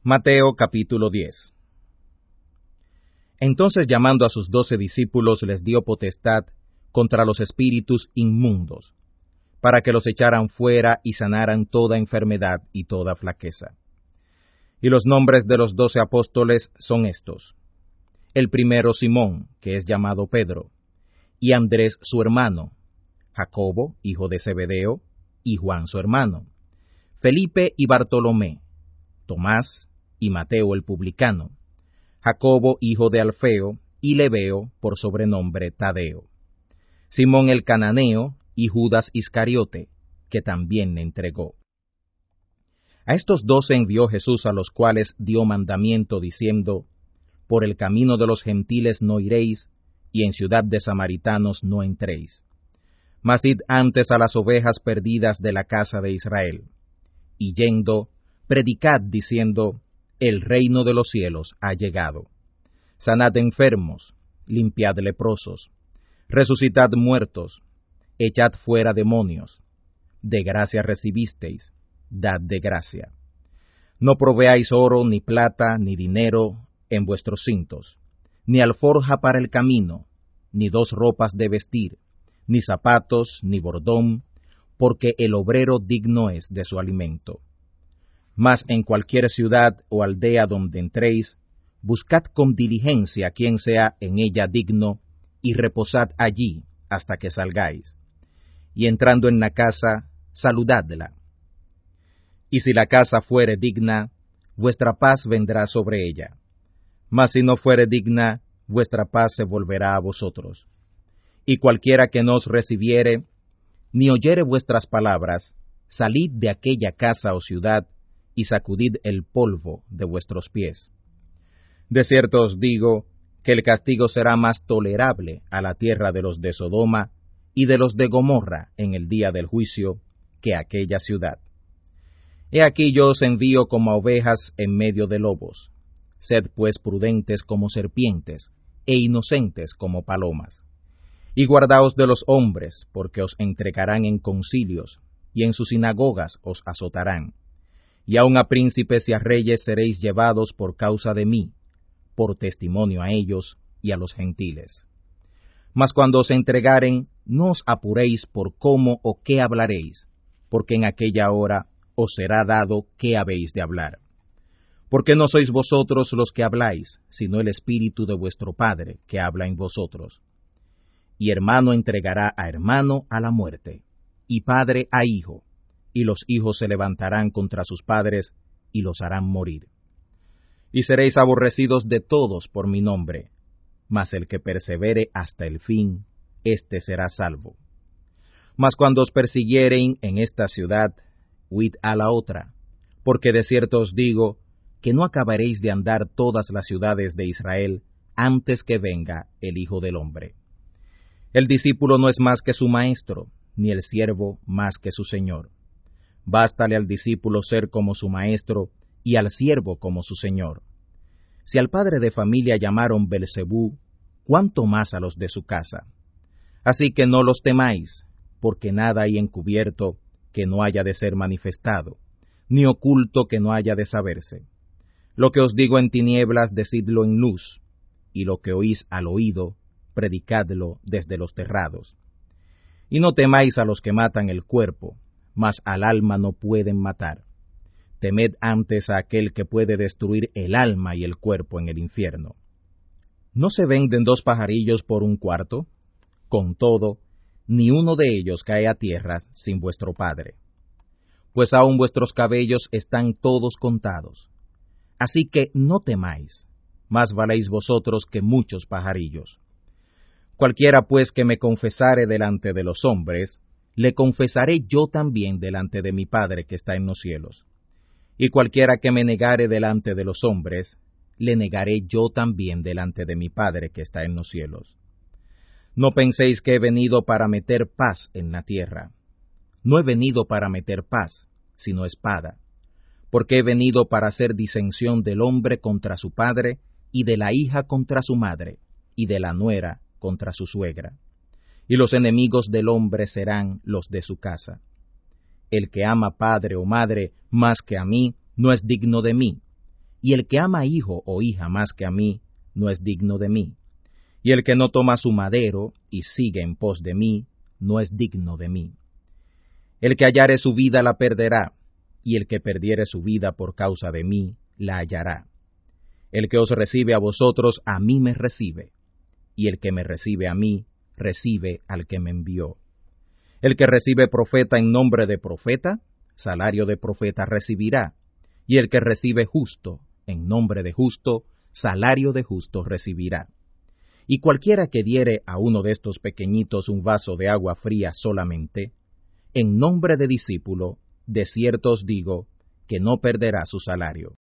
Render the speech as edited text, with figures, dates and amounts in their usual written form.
Mateo capítulo 10. Entonces, llamando a sus 12 discípulos, les dio potestad contra los espíritus inmundos, para que los echaran fuera y sanaran toda enfermedad y toda flaqueza. Y los nombres de los 12 apóstoles son estos: el primero Simón, que es llamado Pedro, y Andrés su hermano, Jacobo, hijo de Zebedeo, y Juan su hermano, Felipe y Bartolomé, Tomás y Mateo el publicano, Jacobo hijo de Alfeo, y Lebeo por sobrenombre Tadeo, Simón el cananeo, y Judas Iscariote, que también le entregó. A estos 12 envió Jesús, a los cuales dio mandamiento, diciendo: por el camino de los gentiles no iréis, y en ciudad de samaritanos no entréis. Mas id antes a las ovejas perdidas de la casa de Israel. Y yendo, predicad diciendo: el reino de los cielos ha llegado. Sanad enfermos, limpiad leprosos, resucitad muertos, echad fuera demonios. De gracia recibisteis, dad de gracia. No proveáis oro, ni plata, ni dinero en vuestros cintos, ni alforja para el camino, ni 2 ropas de vestir, ni zapatos, ni bordón, porque el obrero digno es de su alimento. Mas en cualquier ciudad o aldea donde entréis, buscad con diligencia quien sea en ella digno, y reposad allí hasta que salgáis. Y entrando en la casa, saludadla. Y si la casa fuere digna, vuestra paz vendrá sobre ella. Mas si no fuere digna, vuestra paz se volverá a vosotros. Y cualquiera que no os recibiere, ni oyere vuestras palabras, salid de aquella casa o ciudad, y sacudid el polvo de vuestros pies. De cierto os digo, que el castigo será más tolerable a la tierra de los de Sodoma y de los de Gomorra en el día del juicio, que aquella ciudad. He aquí yo os envío como a ovejas en medio de lobos. Sed pues prudentes como serpientes, e inocentes como palomas. Y guardaos de los hombres, porque os entregarán en concilios, y en sus sinagogas os azotarán. Y aun a príncipes y a reyes seréis llevados por causa de mí, por testimonio a ellos y a los gentiles. Mas cuando os entregaren, no os apuréis por cómo o qué hablaréis, porque en aquella hora os será dado qué habéis de hablar. Porque no sois vosotros los que habláis, sino el Espíritu de vuestro Padre que habla en vosotros. Y hermano entregará a hermano a la muerte, y padre a hijo, y los hijos se levantarán contra sus padres, y los harán morir. Y seréis aborrecidos de todos por mi nombre, mas el que persevere hasta el fin, éste será salvo. Mas cuando os persiguieren en esta ciudad, huid a la otra, porque de cierto os digo, que no acabaréis de andar todas las ciudades de Israel, antes que venga el Hijo del Hombre. El discípulo no es más que su maestro, ni el siervo más que su señor. Bástale al discípulo ser como su maestro, y al siervo como su señor. Si al padre de familia llamaron Belzebú, ¿cuánto más a los de su casa? Así que no los temáis, porque nada hay encubierto que no haya de ser manifestado, ni oculto que no haya de saberse. Lo que os digo en tinieblas, decidlo en luz, y lo que oís al oído, predicadlo desde los terrados. Y no temáis a los que matan el cuerpo, mas al alma no pueden matar. Temed antes a aquel que puede destruir el alma y el cuerpo en el infierno. ¿No se venden 2 pajarillos por 1 cuarto? Con todo, ni uno de ellos cae a tierra sin vuestro Padre. Pues aun vuestros cabellos están todos contados. Así que no temáis, más valéis vosotros que muchos pajarillos. Cualquiera pues que me confesare delante de los hombres, le confesaré yo también delante de mi Padre que está en los cielos. Y cualquiera que me negare delante de los hombres, le negaré yo también delante de mi Padre que está en los cielos. No penséis que he venido para meter paz en la tierra. No he venido para meter paz, sino espada. Porque he venido para hacer disensión del hombre contra su padre, y de la hija contra su madre, y de la nuera contra su suegra. Y los enemigos del hombre serán los de su casa. El que ama padre o madre más que a mí, no es digno de mí. Y el que ama hijo o hija más que a mí, no es digno de mí. Y el que no toma su madero y sigue en pos de mí, no es digno de mí. El que hallare su vida la perderá, y el que perdiere su vida por causa de mí, la hallará. El que os recibe a vosotros, a mí me recibe, y el que me recibe a mí, recibe al que me envió. El que recibe profeta en nombre de profeta, salario de profeta recibirá, y el que recibe justo en nombre de justo, salario de justo recibirá. Y cualquiera que diere a uno de estos pequeñitos un vaso de agua fría solamente, en nombre de discípulo, de cierto os digo, que no perderá su salario.